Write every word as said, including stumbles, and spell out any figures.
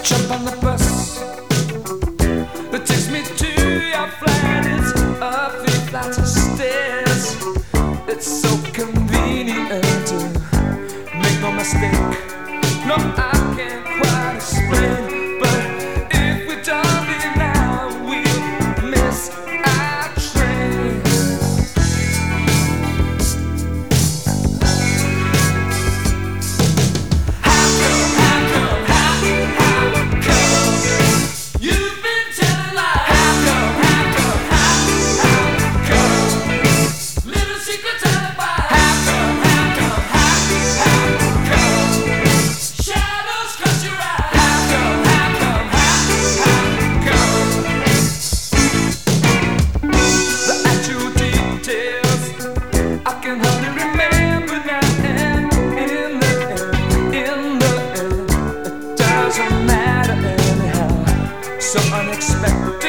Jump on the bus that takes me to your flat. It's a few flights of stairs. It's so convenient to make no mistake. No, I can't quite explain, but if we don't leave now, we'll miss our train. How come, how come, how, how come you've been telling lies? How come, how come, how, how come living secrets alibi? How come, how come, how, how come shadows cross your eyes? How come, how come, how, how come the actual details I can hardly remember now, and in the end, in the end, it doesn't matter anyhow. So unexpected.